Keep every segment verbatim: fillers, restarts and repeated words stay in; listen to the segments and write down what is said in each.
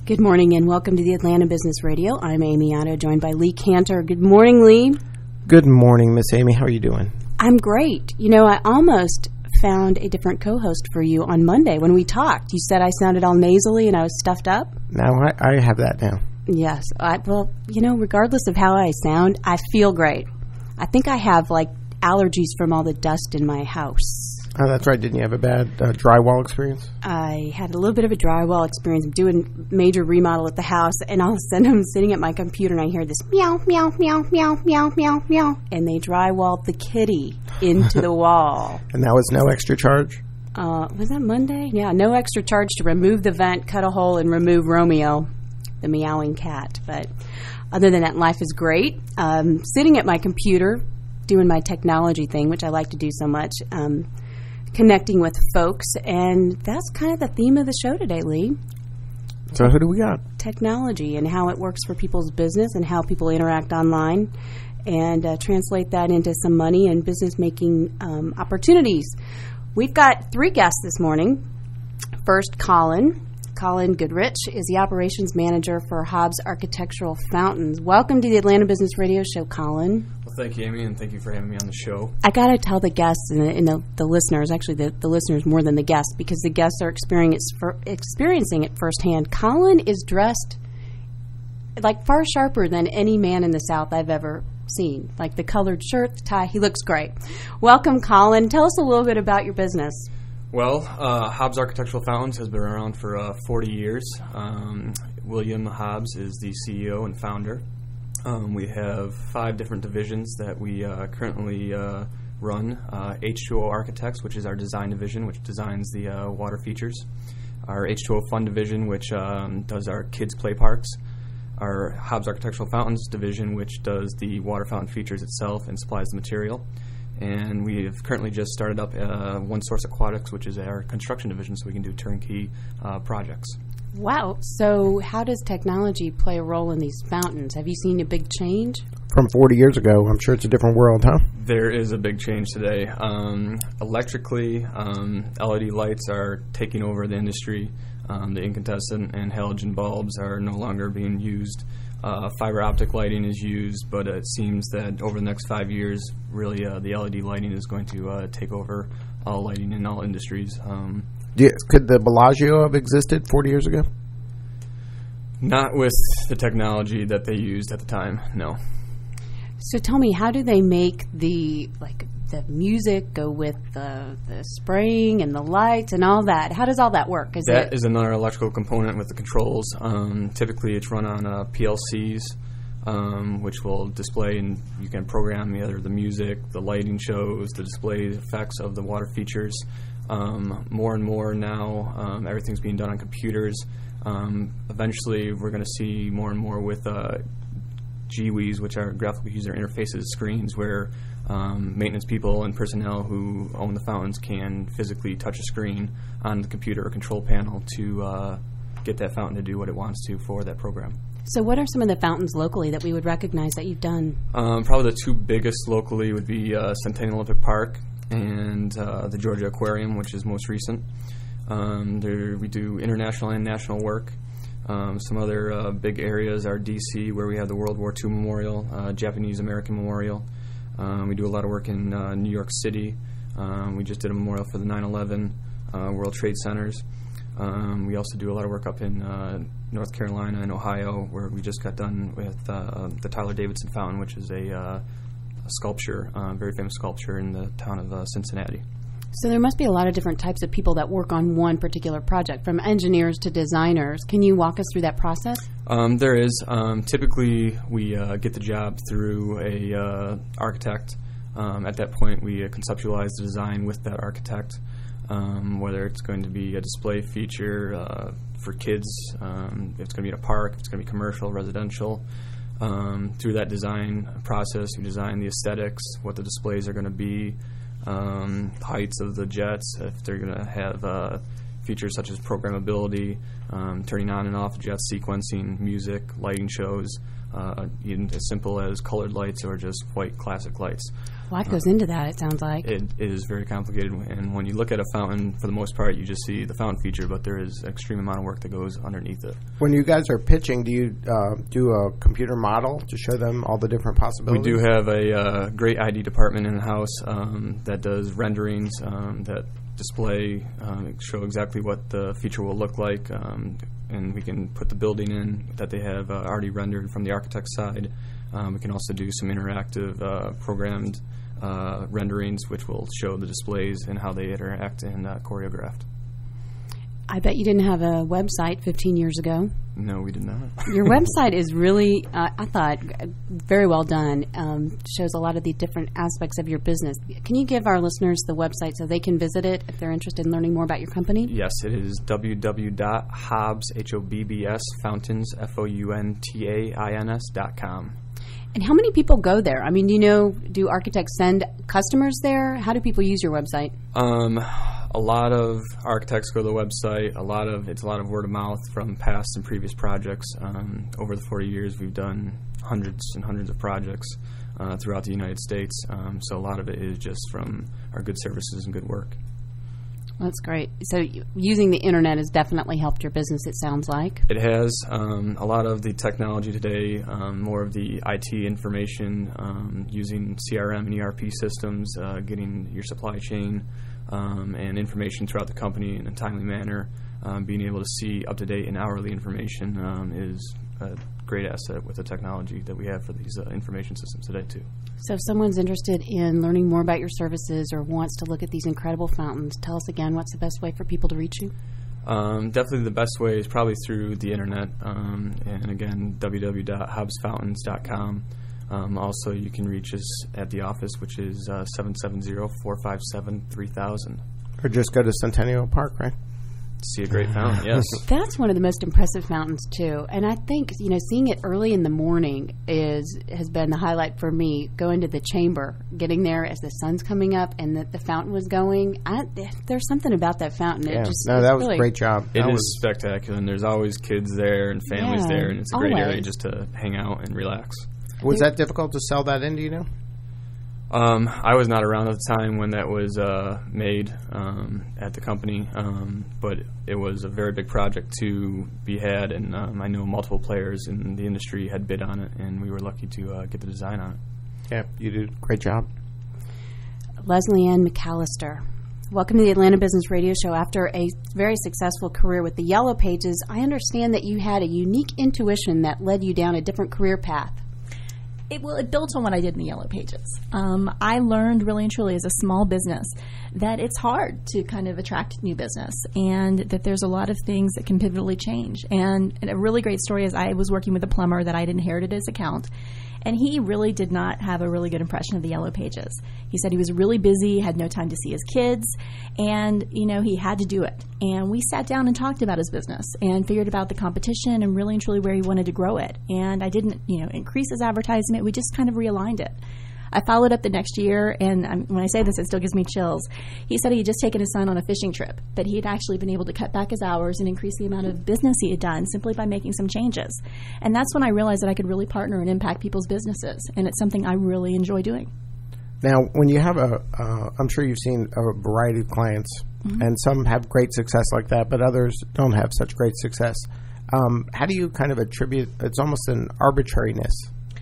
Good morning and welcome to the Atlanta Business Radio. I'm Amy Otto, joined by Lee Cantor. Good morning, Lee. Good morning, Miss Amy. How are you doing? I'm great. You know, I almost found a different co-host for you on Monday when we talked. You said I sounded all nasally and I was stuffed up. Now I, I have that now. Yes. I, well, you know, regardless of how I sound, I feel great. I think I have, like, allergies from all the dust in my house. Oh, that's right. Didn't you have a bad uh, drywall experience? I had a little bit of a drywall experience. I'm doing major remodel at the house, and all of a sudden I'm sitting at my computer, and I hear this meow, meow, meow, meow, meow, meow, meow, and they drywalled the kitty into the wall. And that was no extra charge? Uh, was that Monday? Yeah, no extra charge to remove the vent, cut a hole, and remove Romeo, the meowing cat. But other than that, life is great. Um, sitting at my computer, doing my technology thing, which I like to do so much, um, connecting with folks, and that's kind of the theme of the show today, Lee. So who do we got? Technology and how it works for people's business and how people interact online, and uh, translate that into some money and business-making um, opportunities. We've got three guests this morning. First, Colin. Colin Goodrich is the operations manager for Hobbs Architectural Fountains. Welcome to the Atlanta Business Radio Show, Colin. Well, thank you, Amy, and thank you for having me on the show. I got to tell the guests and, the, and the, the listeners, actually the, the listeners more than the guests, because the guests are experiencing, for, experiencing it firsthand. Colin is dressed like far sharper than any man in the South I've ever seen. Like the colored shirt, the tie, he looks great. Welcome, Colin. Tell us a little bit about your business. Well, uh, Hobbs Architectural Fountains has been around for uh, forty years. Um, William Hobbs is the C E O and founder. Um, we have five different divisions that we uh, currently uh, run. Uh, H two O Architects, which is our design division, which designs the uh, water features. Our H two O Fun division, which um, does our kids' play parks. Our Hobbs Architectural Fountains division, which does the water fountain features itself and supplies the material. And we have currently just started up uh, One Source Aquatics, which is our construction division, so we can do turnkey uh, projects. Wow. So how does technology play a role in these fountains? Have you seen a big change? From forty years ago, I'm sure it's a different world, huh? There is a big change today. Um, electrically, um, L E D lights are taking over the industry. Um, the incandescent and halogen bulbs are no longer being used. Uh, fiber optic lighting is used, but it seems that over the next five years, really uh, the L E D lighting is going to uh, take over all lighting in all industries. Um, Do you, could the Bellagio have existed forty years ago? Not with the technology that they used at the time, no. So tell me, how do they make the like the music go with the, the spraying and the lights and all that? How does all that work? Is that it is another electrical component with the controls. Um, typically, it's run on uh, P L Cs, um, which will display, and you can program either the music, the lighting shows, the display effects of the water features. Um, more and more now, um, everything's being done on computers. Um, eventually, we're going to see more and more with uh, G W Is, which are graphical user interfaces screens, where um, maintenance people and personnel who own the fountains can physically touch a screen on the computer or control panel to uh, get that fountain to do what it wants to for that program. So what are some of the fountains locally that we would recognize that you've done? Um, probably the two biggest locally would be uh, Centennial Olympic Park and uh, the Georgia Aquarium, which is most recent. Um, there, we do international and national work. Um, some other uh, big areas are D C, where we have the World War Two Memorial, uh, Japanese-American Memorial. Um, we do a lot of work in uh, New York City. Um, we just did a memorial for the nine eleven uh, World Trade Centers. Um, we also do a lot of work up in uh, North Carolina and Ohio, where we just got done with uh, the Tyler Davidson Fountain, which is a, uh, a sculpture, uh, very famous sculpture in the town of uh, Cincinnati. So there must be a lot of different types of people that work on one particular project, from engineers to designers. Can you walk us through that process? Um, there is. Um, typically, we uh, get the job through a uh, architect. Um, at that point, we uh, conceptualize the design with that architect, um, whether it's going to be a display feature uh, for kids, um, if it's going to be in a park, if it's going to be commercial, residential. Um, through that design process, we design the aesthetics, what the displays are going to be, Um, heights of the jets, if they're going to have uh, features such as programmability, um, turning on and off jet sequencing, music, lighting shows, uh, even as simple as colored lights or just white classic lights. A lot goes into that, it sounds like. It, it is very complicated, and when you look at a fountain, for the most part, you just see the fountain feature, but there is an extreme amount of work that goes underneath it. When you guys are pitching, do you uh, do a computer model to show them all the different possibilities? We do have a uh, great I D department in the house um, that does renderings um, that display, um, show exactly what the feature will look like, um, and we can put the building in that they have uh, already rendered from the architect's side. Um, we can also do some interactive uh, programmed uh, renderings, which will show the displays and how they interact and uh, choreographed. I bet you didn't have a website fifteen years ago. No, we did not. Your website is really, uh, I thought, very well done. Um, shows a lot of the different aspects of your business. Can you give our listeners the website so they can visit it if they're interested in learning more about your company? Yes, it is w w w dot hobbs, H O B B S, fountains, F O U N T A I N S dot com. And how many people go there? I mean, you know, do architects send customers there? How do people use your website? Um, a lot of architects go to the website. A lot of it's a lot of word of mouth from past and previous projects. Um, over the forty years, we've done hundreds and hundreds of projects uh, throughout the United States. Um, so a lot of it is just from our good services and good work. Well, that's great. So y- using the internet has definitely helped your business, it sounds like. It has. Um, a lot of the technology today, um, more of the I T information, um, using C R M and E R P systems, uh, getting your supply chain um, and information throughout the company in a timely manner, um, being able to see up-to-date and hourly information um, is a great asset with the technology that we have for these uh, information systems today, too. So if someone's interested in learning more about your services or wants to look at these incredible fountains, tell us again, what's the best way for people to reach you? Um, definitely the best way is probably through the internet, um, and again, w w w dot hobbs fountains dot com. Um, also, you can reach us at the office, which is uh, seven seven zero, four five seven, three thousand. Or just go to Centennial Park, right? See a great fountain, yes. That's one of the most impressive fountains, too. And I think, you know, seeing it early in the morning is has been the highlight for me. Going to the chamber, getting there as the sun's coming up and that the fountain was going. I, there's something about that fountain. Yeah. It just, no, that was really a great job. It that is was spectacular, and there's always kids there and families Yeah, there, and it's a great area always. just to hang out and relax. Was that difficult to sell that in, do you know? Um, I was not around at the time when that was uh, made um, at the company, um, but it was a very big project to be had, and um, I know multiple players in the industry had bid on it, and we were lucky to uh, get the design on it. Yeah, you did a great job. Leslie Ann McAllister, welcome to the Atlanta Business Radio Show. After a very successful career with the Yellow Pages, I understand that you had a unique intuition that led you down a different career path. It, well, it built on what I did in the Yellow Pages. Um, I learned really and truly as a small business that it's hard to kind of attract new business and that there's a lot of things that can pivotally change. And, and a really great story is I was working with a plumber that I'd inherited his account, and he really did not have a really good impression of the Yellow Pages. He said he was really busy, had no time to see his kids, and, you know, he had to do it. And we sat down and talked about his business and figured about the competition and really and truly where he wanted to grow it. And I didn't, you know, increase his advertisement. We just kind of realigned it. I followed up the next year, and um, when I say this, it still gives me chills. He said he had just taken his son on a fishing trip, that he had actually been able to cut back his hours and increase the amount of business he had done simply by making some changes. And that's when I realized that I could really partner and impact people's businesses, and it's something I really enjoy doing. Now, when you have a, uh, I'm sure you've seen a variety of clients, mm-hmm. and some have great success like that, but others don't have such great success. Um, how do you kind of attribute, it's almost an arbitrariness.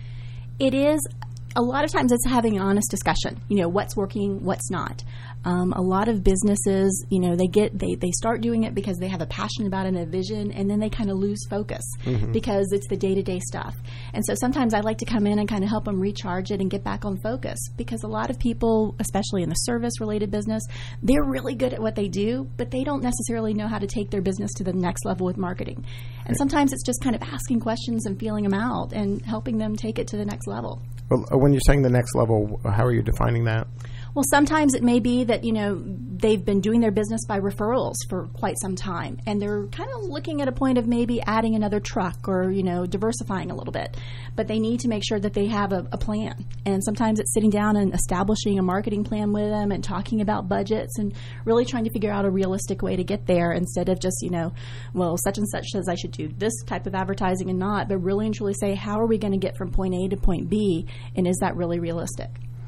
It is. A lot of times it's having an honest discussion, you know, what's working, what's not. Um, a lot of businesses, you know, they get they, they start doing it because they have a passion about it and a vision, and then they kind of lose focus mm-hmm. because it's the day-to-day stuff. And so sometimes I like to come in and kind of help them recharge it and get back on focus, because a lot of people, especially in the service-related business, they're really good at what they do, but they don't necessarily know how to take their business to the next level with marketing. And sometimes it's just kind of asking questions and feeling them out and helping them take it to the next level. Well, when you're saying the next level, how are you defining that? Well, sometimes it may be that, you know, they've been doing their business by referrals for quite some time, and they're kind of looking at a point of maybe adding another truck or, you know, diversifying a little bit. But they need to make sure that they have a, a plan. And sometimes it's sitting down and establishing a marketing plan with them and talking about budgets and really trying to figure out a realistic way to get there, instead of just, you know, well, such and such says I should do this type of advertising and not, but really and truly say, how are we going to get from point A to point B, and is that really realistic?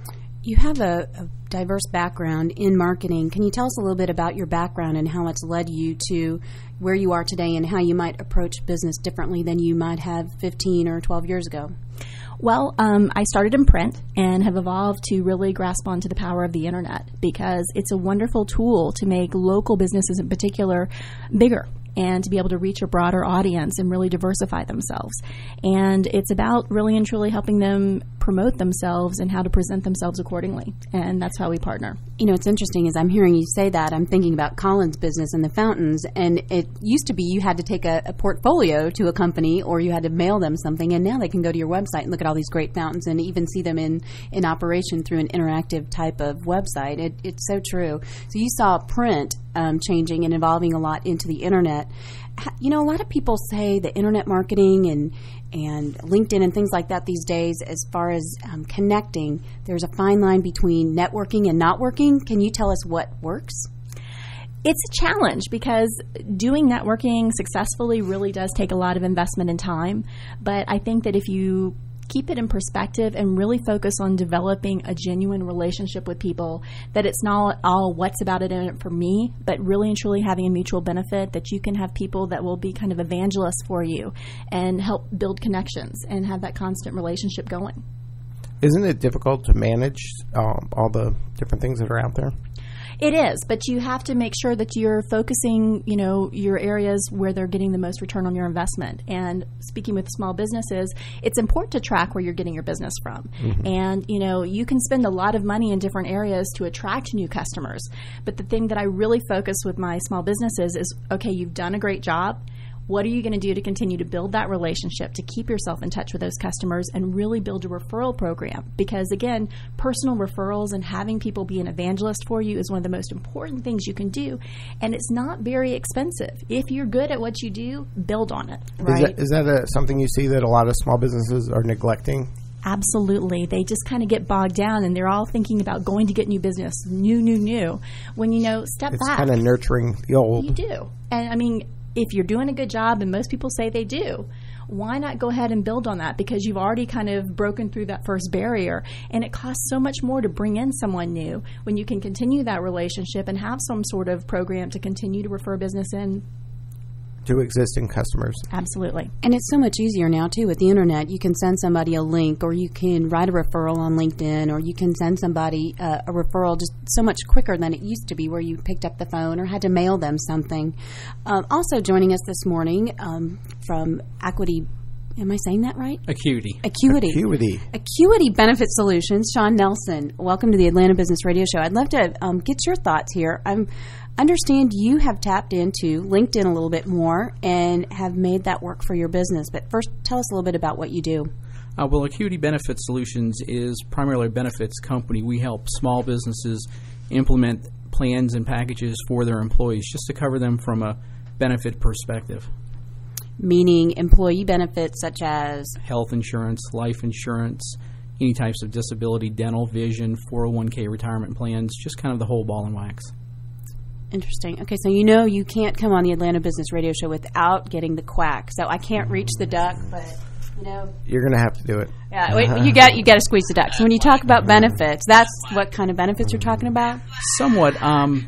You have a, a diverse background in marketing. Can you tell us a little bit about your background and how it's led you to where you are today and how you might approach business differently than you might have fifteen or twelve years ago? Well, um, I started in print and have evolved to really grasp onto the power of the internet because it's a wonderful tool to make local businesses in particular bigger and to be able to reach a broader audience and really diversify themselves. And it's about really and truly helping them promote themselves and how to present themselves accordingly. And that's how we partner. You know, it's interesting as I'm hearing you say that, I'm thinking about Colin's business and the fountains. And it used to be you had to take a, a portfolio to a company or you had to mail them something. And now they can go to your website and look at all these great fountains and even see them in, in operation through an interactive type of website. It, it's so true. So you saw print um, changing and evolving a lot into the internet. You know, a lot of people say the internet marketing and and LinkedIn and things like that these days, as far as um, connecting, there's a fine line between networking and not working. Can you tell us what works? It's a challenge because doing networking successfully really does take a lot of investment and time. But I think that if you keep it in perspective and really focus on developing a genuine relationship with people, that it's not all what's about it in it for me, but really and truly having a mutual benefit, that you can have people that will be kind of evangelists for you and help build connections and have that constant relationship going. Isn't it difficult to manage um, all the different things that are out there? It is, but you have to make sure that you're focusing, you know, your areas where they're getting the most return on your investment. And speaking with small businesses, it's important to track where you're getting your business from. Mm-hmm. And, you know, you can spend a lot of money in different areas to attract new customers. But the thing that I really focus with my small businesses is, okay, you've done a great job. What are you going to do to continue to build that relationship, to keep yourself in touch with those customers and really build a referral program? Because, again, personal referrals and having people be an evangelist for you is one of the most important things you can do. And it's not very expensive. If you're good at what you do, build on it. Right? Is that, is that a, something you see that a lot of small businesses are neglecting? Absolutely. They just kind of get bogged down and they're all thinking about going to get new business, new, new, new. When, you know, step it's back. It's kind of nurturing the old. You do. And, I mean, if you're doing a good job, and most people say they do, why not go ahead and build on that? Because you've already kind of broken through that first barrier. And it costs so much more to bring in someone new when you can continue that relationship and have some sort of program to continue to refer business in. To existing customers. Absolutely. And it's so much easier now, too, with the internet. You can send somebody a link, or you can write a referral on LinkedIn, or you can send somebody uh, a referral just so much quicker than it used to be, where you picked up the phone or had to mail them something. Um, also joining us this morning um, from Acuity, am I saying that right? Acuity. Acuity. Acuity. Acuity Benefit Solutions. Sean Nelson, welcome to the Atlanta Business Radio Show. I'd love to um, get your thoughts here. I'm understand you have tapped into LinkedIn a little bit more and have made that work for your business. But first, tell us a little bit about what you do. Uh, well, Acuity Benefit Solutions is primarily a benefits company. We help small businesses implement plans and packages for their employees just to cover them from a benefit perspective. Meaning employee benefits such as? Health insurance, life insurance, any types of disability, dental, vision, four oh one k retirement plans, just kind of the whole ball and wax. Interesting. Okay, so you know you can't come on the Atlanta Business Radio Show without getting the quack. So I can't reach the duck, but you know you're going to have to do it. Yeah, wait, you got you got to squeeze the duck. So when you talk about benefits, that's what kind of benefits you're talking about? Somewhat. Um,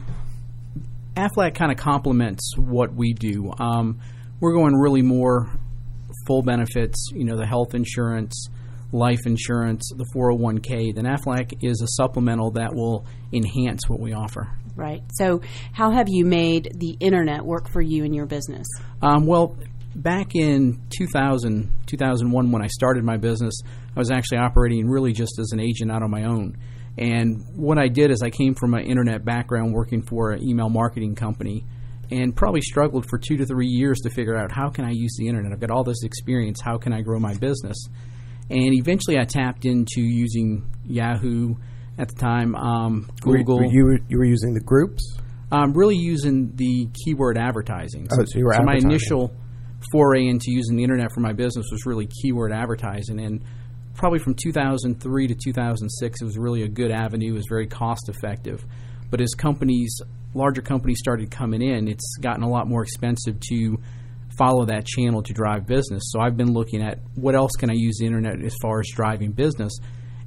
Aflac kind of complements what we do. Um, we're going really more full benefits. You know, the health insurance, life insurance, the four oh one k. Then Aflac is a supplemental that will enhance what we offer. Right. So how have you made the internet work for you in your business? Um, well, back in two thousand, two thousand one, when I started my business, I was actually operating really just as an agent out on my own. And what I did is I came from an internet background working for an email marketing company and probably struggled for two to three years to figure out how can I use the internet. I've got all this experience. How can I grow my business? And eventually I tapped into using Yahoo at the time, um, Google. Were, were you, you were using the groups? I'm really using the keyword advertising. Oh, so you were so advertising. My initial foray into using the internet for my business was really keyword advertising. And probably from two thousand three to two thousand six, it was really a good avenue. It was very cost effective. But as companies, larger companies started coming in, it's gotten a lot more expensive to follow that channel to drive business. So I've been looking at what else can I use the internet as far as driving business.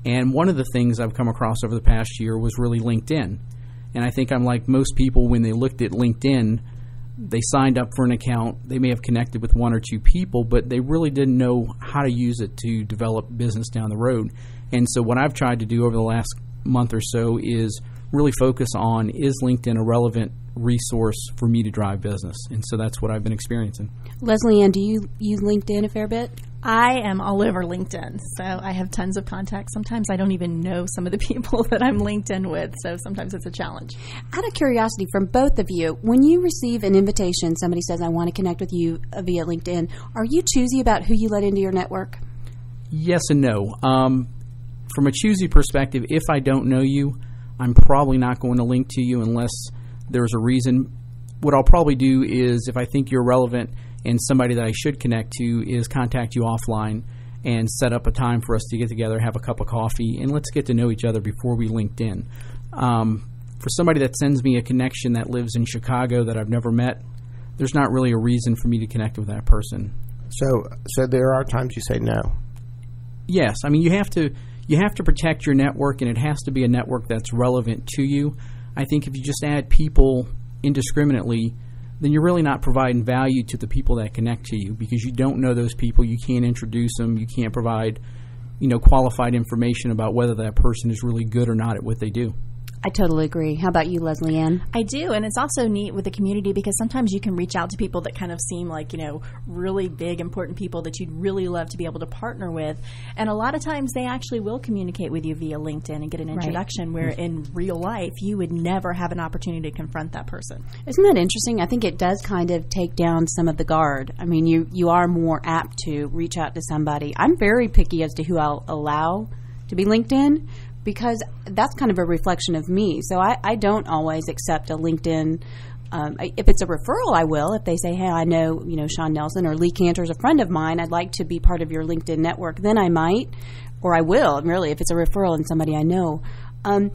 And one of the things I've come across over the past year was really LinkedIn. And I think I'm like most people, when they looked at LinkedIn, they signed up for an account. They may have connected with one or two people, but they really didn't know how to use it to develop business down the road. And so what I've tried to do over the last month or so is really focus on, is LinkedIn a relevant resource for me to drive business? And so that's what I've been experiencing. Leslie Ann, do you use LinkedIn a fair bit? I am all over LinkedIn, so I have tons of contacts. Sometimes I don't even know some of the people that I'm LinkedIn with, so sometimes it's a challenge. Out of curiosity, from both of you, when you receive an invitation, somebody says, I want to connect with you via LinkedIn, are you choosy about who you let into your network? Yes and no. Um, from a choosy perspective, if I don't know you, I'm probably not going to link to you unless there's a reason. What I'll probably do is, if I think you're relevant and somebody that I should connect to, is contact you offline and set up a time for us to get together, have a cup of coffee, and let's get to know each other before we linked in. Um, for somebody that sends me a connection that lives in Chicago that I've never met, there's not really a reason for me to connect with that person. So, so there are times you say no. Yes, I mean you have to you have to protect your network, and it has to be a network that's relevant to you. I think if you just add people indiscriminately, then you're really not providing value to the people that connect to you, because you don't know those people. You can't introduce them. You can't provide, you know, qualified information about whether that person is really good or not at what they do. I totally agree. How about you, Leslie Ann? I do, and it's also neat with the community because sometimes you can reach out to people that kind of seem like, you know, really big, important people that you'd really love to be able to partner with. And a lot of times they actually will communicate with you via LinkedIn and get an introduction, right, where in real life you would never have an opportunity to confront that person. Isn't that interesting? I think it does kind of take down some of the guard. I mean, you, you are more apt to reach out to somebody. I'm very picky as to who I'll allow to be LinkedIn, because that's kind of a reflection of me. So I, I don't always accept a LinkedIn. Um, I, if it's a referral, I will. If they say, hey, I know, you know, Sean Nelson or Lee Cantor is a friend of mine, I'd like to be part of your LinkedIn network, then I might, or I will, really, if it's a referral and somebody I know. Um,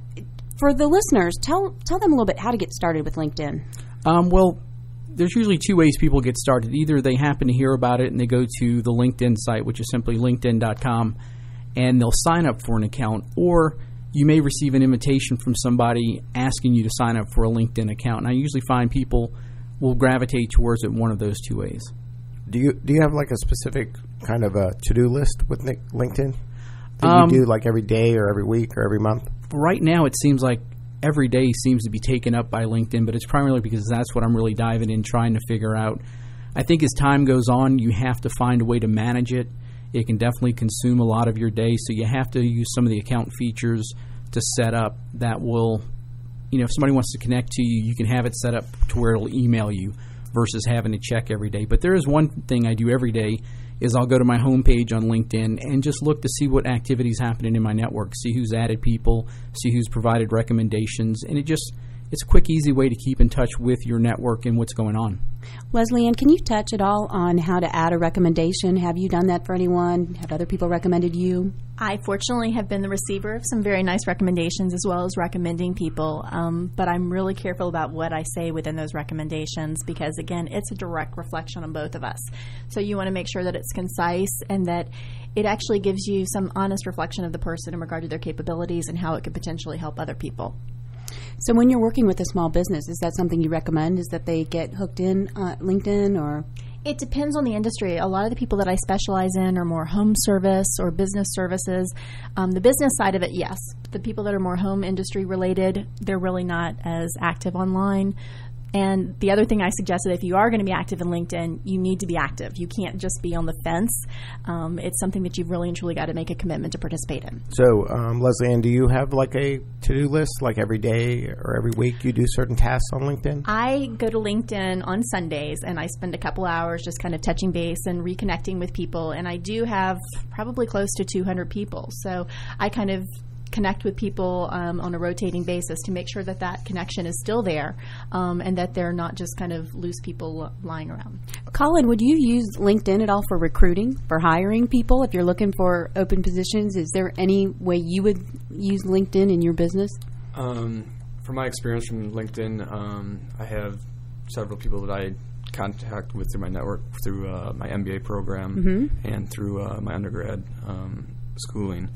for the listeners, tell tell them a little bit how to get started with LinkedIn. Um, well, there's usually two ways people get started. Either they happen to hear about it and they go to the LinkedIn site, which is simply linkedin dot com, and they'll sign up for an account, or you may receive an invitation from somebody asking you to sign up for a LinkedIn account. And I usually find people will gravitate towards it one of those two ways. Do you do you have like a specific kind of a to-do list with LinkedIn that Um, you do like every day or every week or every month? Right now, it seems like every day seems to be taken up by LinkedIn, but it's primarily because that's what I'm really diving in, trying to figure out. I think as time goes on, you have to find a way to manage it. It can definitely consume a lot of your day, so you have to use some of the account features to set up that will, you know, if somebody wants to connect to you, you can have it set up to where it'll email you versus having to check every day. But there is one thing I do every day is I'll go to my homepage on LinkedIn and just look to see what activity is happening in my network, see who's added people, see who's provided recommendations, and it just it's a quick, easy way to keep in touch with your network and what's going on. Leslie Ann, can you touch at all on how to add a recommendation? Have you done that for anyone? Have other people recommended you? I fortunately have been the receiver of some very nice recommendations as well as recommending people, um, but I'm really careful about what I say within those recommendations because, again, it's a direct reflection on both of us. So you want to make sure that it's concise and that it actually gives you some honest reflection of the person in regard to their capabilities and how it could potentially help other people. So when you're working with a small business, is that something you recommend, is that they get hooked in uh, LinkedIn or? It depends on the industry. A lot of the people that I specialize in are more home service or business services. Um, the business side of it, yes. The people that are more home industry related, they're really not as active online. And the other thing I suggested, if you are going to be active in LinkedIn, you need to be active. You can't just be on the fence. Um, it's something that you've really and truly got to make a commitment to participate in. So, um, Leslie Ann, do you have like a to-do list, like every day or every week you do certain tasks on LinkedIn? I go to LinkedIn on Sundays, and I spend a couple hours just kind of touching base and reconnecting with people. And I do have probably close to two hundred people. So I kind of connect with people um, on a rotating basis to make sure that that connection is still there um, and that they're not just kind of loose people lying around. Colin, would you use LinkedIn at all for recruiting, for hiring people? If you're looking for open positions, is there any way you would use LinkedIn in your business? Um, from my experience from LinkedIn, um, I have several people that I contact with through my network, through uh, my M B A program, mm-hmm. and through uh, my undergrad um, schooling.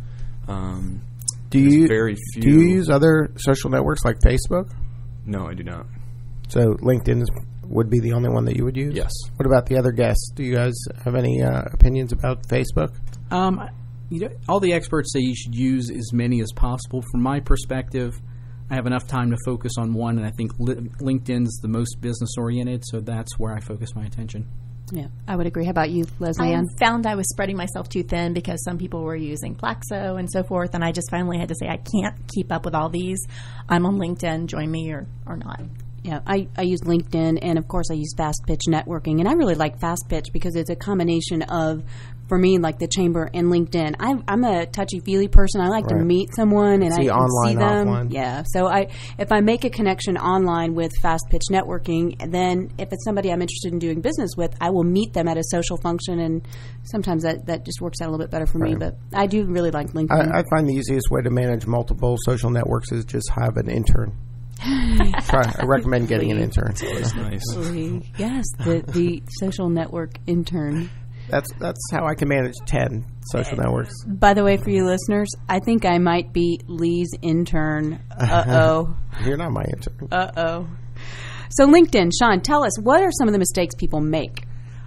Um, Do there's you very few. do you use other social networks like Facebook? No, I do not. So LinkedIn is, would be the only one that you would use? Yes. What about the other guests? Do you guys have any uh, opinions about Facebook? Um, you know, all the experts say you should use as many as possible. From my perspective, I have enough time to focus on one, and I think li- LinkedIn's the most business-oriented, so that's where I focus my attention. Yeah, I would agree. How about you, Leslie I Ann? found I was spreading myself too thin because some people were using Plaxo and so forth, and I just finally had to say I can't keep up with all these. I'm on LinkedIn. Join me or, or not. Yeah, I, I use LinkedIn, and of course I use Fast Pitch Networking, and I really like Fast Pitch because it's a combination of, for me, like the Chamber and LinkedIn. I'm, I'm a touchy-feely person. I like Right. to meet someone and See I can online, see them. offline. Yeah, so I if I make a connection online with Fast Pitch Networking, then if it's somebody I'm interested in doing business with, I will meet them at a social function, and sometimes that, that just works out a little bit better for me. Right. But I do really like LinkedIn. I, I find the easiest way to manage multiple social networks is just have an intern. Try, I recommend getting an intern. It's nice. Yes, the, the social network intern. That's that's how I can manage ten social networks. By the way, for you listeners, I think I might be Lee's intern. Uh-oh. You're not my intern. Uh-oh. So LinkedIn, Sean, tell us, what are some of the mistakes people make?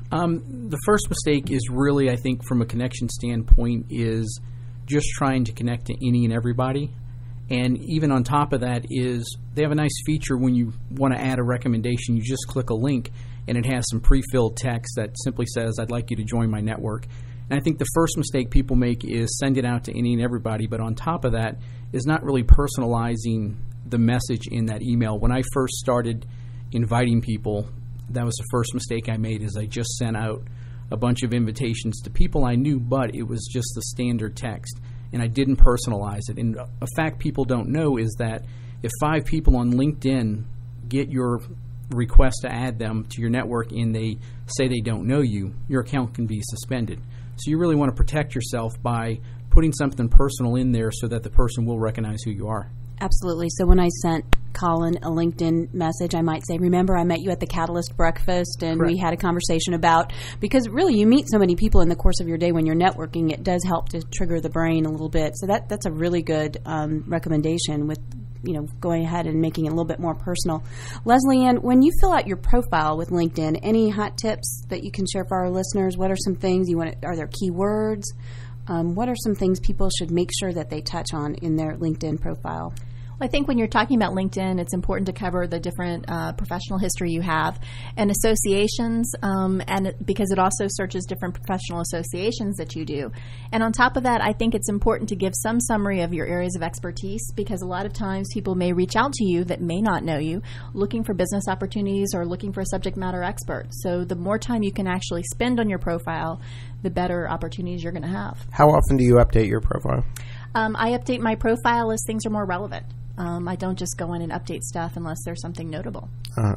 Um, the first mistake is really, I think, from a connection standpoint, is just trying to connect to any and everybody. And even on top of that is they have a nice feature when you want to add a recommendation. You just click a link, and it has some pre-filled text that simply says, I'd like you to join my network. And I think the first mistake people make is send it out to any and everybody, but on top of that is not really personalizing the message in that email. When I first started inviting people, that was the first mistake I made, is I just sent out a bunch of invitations to people I knew, but it was just the standard text, and I didn't personalize it. And a fact people don't know is that if five people on LinkedIn get your request to add them to your network and they say they don't know you, your account can be suspended. So you really want to protect yourself by putting something personal in there so that the person will recognize who you are. Absolutely. So when I sent Colin a LinkedIn message, I might say, remember, I met you at the Catalyst Breakfast, and Correct. we had a conversation about, because really you meet so many people in the course of your day when you're networking, it does help to trigger the brain a little bit. So that that's a really good um, recommendation with, you know, going ahead and making it a little bit more personal. Leslie Ann, when you fill out your profile with LinkedIn, any hot tips that you can share for our listeners? What are some things you want to, are there keywords? Um, what are some things people should make sure that they touch on in their LinkedIn profile? I think when you're talking about LinkedIn, it's important to cover the different uh, professional history you have and associations, um, and it, because it also searches different professional associations that you do. And on top of that, I think it's important to give some summary of your areas of expertise, because a lot of times people may reach out to you that may not know you, looking for business opportunities or looking for a subject matter expert. So the more time you can actually spend on your profile, the better opportunities you're going to have. How often do you update your profile? Um, I update my profile as things are more relevant. Um, I don't just go in and update stuff unless there's something notable. Uh,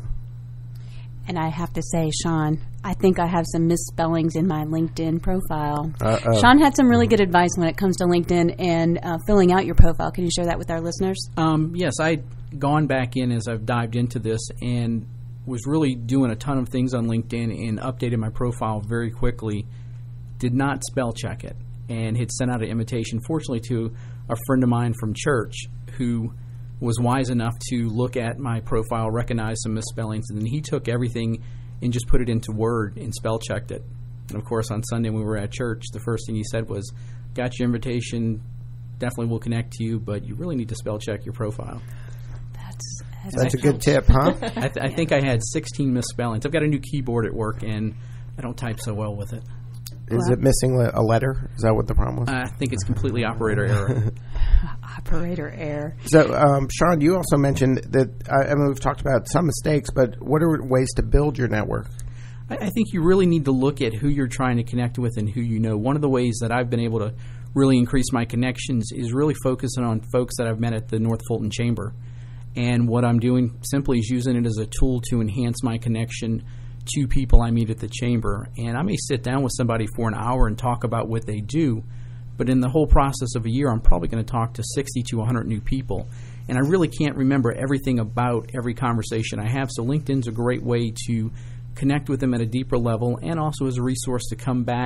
And I have to say, Sean, I think I have some misspellings in my LinkedIn profile. Uh-oh. Sean had some really good advice when it comes to LinkedIn and uh, filling out your profile. Can you share that with our listeners? Um, yes, I'd gone back in as I've dived into this and was really doing a ton of things on LinkedIn and updated my profile very quickly. Did not spell check it and had sent out an invitation, fortunately, to a friend of mine from church who was wise enough to look at my profile, recognize some misspellings, and then he took everything and just put it into Word and spell checked it. And of course, on Sunday when we were at church, the first thing he said was, got your invitation, definitely will connect to you, but you really need to spell check your profile. That's that's, that's a good tip, huh? I, th- I think I had sixteen misspellings. I've got a new keyboard at work, and I don't type so well with it. Is it missing a letter? Is that what the problem was? I think it's completely operator error. operator error. So, um, Sean, you also mentioned that, uh, I mean, we've talked about some mistakes, but what are ways to build your network? I, I think you really need to look at who you're trying to connect with and who you know. One of the ways that I've been able to really increase my connections is really focusing on folks that I've met at the North Fulton Chamber. And what I'm doing simply is using it as a tool to enhance my connection to people I meet at the chamber. And I may sit down with somebody for an hour and talk about what they do, but in the whole process of a year, I'm probably going to talk to sixty to one hundred new people. And I really can't remember everything about every conversation I have. So LinkedIn's a great way to connect with them at a deeper level and also as a resource to come back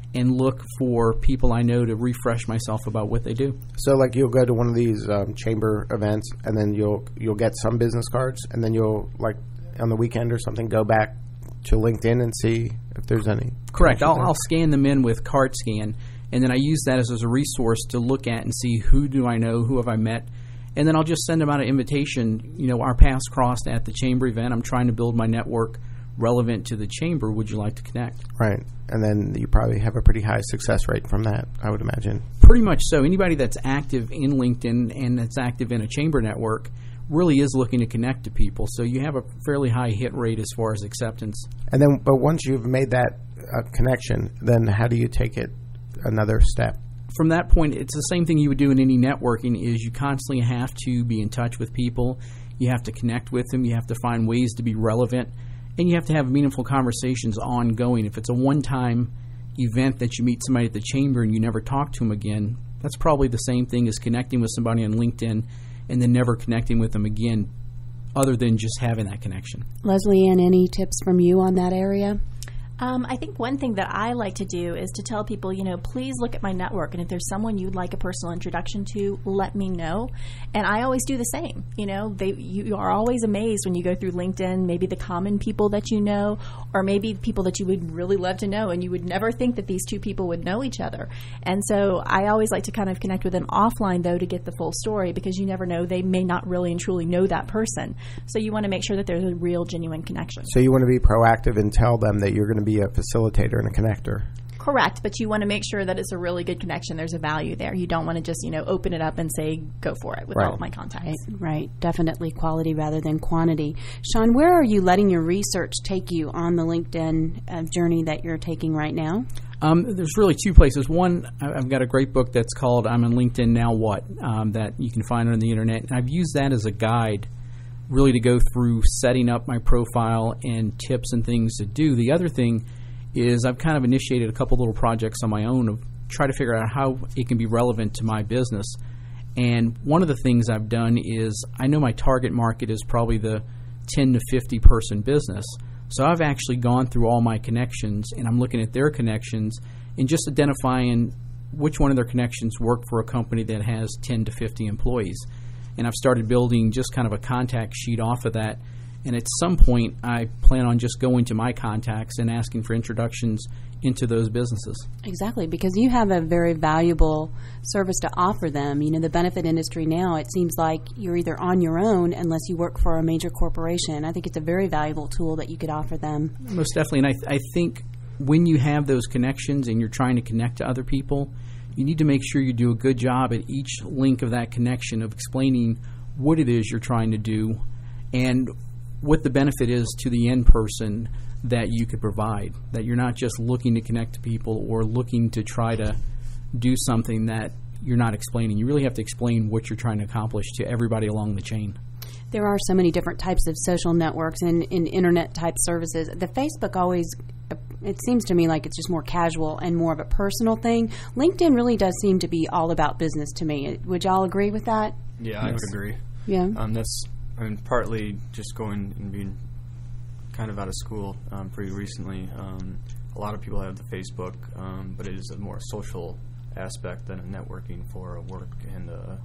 and look for people I know to refresh myself about what they do. So, like, you'll go to one of these um, chamber events, and then you'll you'll get some business cards, and then you'll, like, on the weekend or something, go back to LinkedIn and see if there's any. Correct. I'll, I'll scan them in with CardScan, and then I use that as, as a resource to look at and see who do I know, who have I met, and then I'll just send them out an invitation. You know, our paths crossed at the chamber event. I'm trying to build my network relevant to the chamber. Would you like to connect? Right. And then you probably have a pretty high success rate from that, I would imagine. Pretty much so. Anybody that's active in LinkedIn and that's active in a chamber network really is looking to connect to people. So you have a fairly high hit rate as far as acceptance. And then, but once you've made that uh, connection, then how do you take it another step? From that point, it's the same thing you would do in any networking, is you constantly have to be in touch with people. You have to connect with them. You have to find ways to be relevant. And you have to have meaningful conversations ongoing. If it's a one-time event that you meet somebody at the chamber and you never talk to them again, that's probably the same thing as connecting with somebody on LinkedIn and then never connecting with them again, other than just having that connection. Leslie Ann, any tips from you on that area? Um, I think one thing that I like to do is to tell people, you know, please look at my network, and if there's someone you'd like a personal introduction to, let me know. And I always do the same. You know, they, you are always amazed when you go through LinkedIn, maybe the common people that you know, or maybe people that you would really love to know, and you would never think that these two people would know each other. And so I always like to kind of connect with them offline, though, to get the full story, because you never know, they may not really and truly know that person. So you want to make sure that there's a real, genuine connection. So you want to be proactive and tell them that you're going to be a facilitator and a connector. Correct, but you want to make sure that it's a really good connection. There's a value there. You don't want to just, you know, open it up and say, go for it with right. all of my contacts. Right, right, definitely quality rather than quantity. Sean, where are you letting your research take you on the LinkedIn uh, journey that you're taking right now? Um, there's really two places. One, I've got a great book that's called I'm on LinkedIn Now What, um, that you can find on the internet. And I've used that as a guide really to go through setting up my profile and tips and things to do. The other thing is I've kind of initiated a couple little projects on my own of try to figure out how it can be relevant to my business. And one of the things I've done is I know my target market is probably the ten to fifty person business. So I've actually gone through all my connections, and I'm looking at their connections and just identifying which one of their connections work for a company that has ten to fifty employees. And I've started building just kind of a contact sheet off of that. And at some point, I plan on just going to my contacts and asking for introductions into those businesses. Exactly, because you have a very valuable service to offer them. You know, the benefit industry now, it seems like you're either on your own unless you work for a major corporation. I think it's a very valuable tool that you could offer them. Most definitely. And I, th- I think when you have those connections and you're trying to connect to other people, you need to make sure you do a good job at each link of that connection of explaining what it is you're trying to do and what the benefit is to the end person that you could provide, that you're not just looking to connect to people or looking to try to do something that you're not explaining. You really have to explain what you're trying to accomplish to everybody along the chain. There are so many different types of social networks and, and internet-type services. The Facebook always, it seems to me like it's just more casual and more of a personal thing. LinkedIn really does seem to be all about business to me. Would y'all agree with that? Yeah, I Yes. would agree. Yeah. Um, that's, I mean, partly just going and being kind of out of school um, pretty recently. Um, a lot of people have the Facebook, um, but it is a more social aspect than a networking for a work and a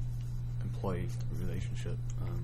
employee relationship. Um,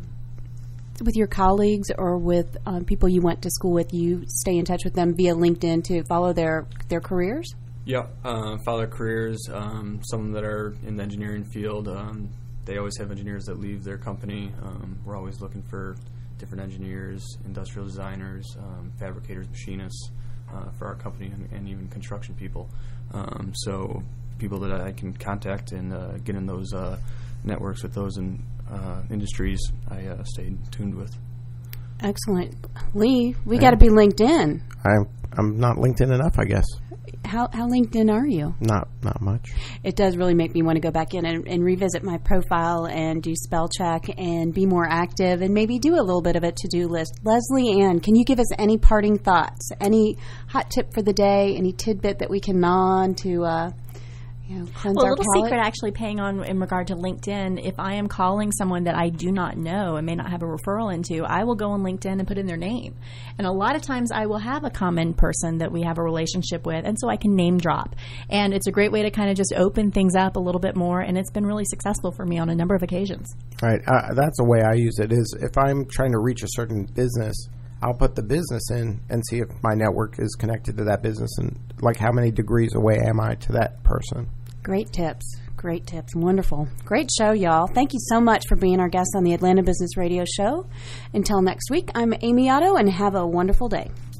With your colleagues or with um, people you went to school with, you stay in touch with them via LinkedIn to follow their, their careers? Yeah, uh, follow their careers. Um, some that are in the engineering field, um, they always have engineers that leave their company. Um, we're always looking for different engineers, industrial designers, um, fabricators, machinists uh, for our company, and, and even construction people. Um, so people that I can contact and uh, get in those uh, networks with those in, uh, industries, I uh, stay tuned with. Excellent. Lee, we Yeah. got to be LinkedIn. I'm I'm not LinkedIn enough, I guess. How how LinkedIn are you? Not not much. It does really make me want to go back in and, and revisit my profile and do spell check and be more active and maybe do a little bit of a to-do list. Leslie Ann, can you give us any parting thoughts, any hot tip for the day, any tidbit that we can gnaw on to uh, You know, cleanse Well, a our little palate. secret actually paying on in regard to LinkedIn, if I am calling someone that I do not know and may not have a referral into, I will go on LinkedIn and put in their name. And a lot of times I will have a common person that we have a relationship with, and so I can name drop. And it's a great way to kind of just open things up a little bit more, and it's been really successful for me on a number of occasions. Right. Uh, that's the way I use it, is if I'm trying to reach a certain business, I'll put the business in and see if my network is connected to that business, and like how many degrees away am I to that person. Great tips. Great tips. Wonderful. Great show, y'all. Thank you so much for being our guest on the Atlanta Business Radio Show. Until next week, I'm Amy Otto, and have a wonderful day.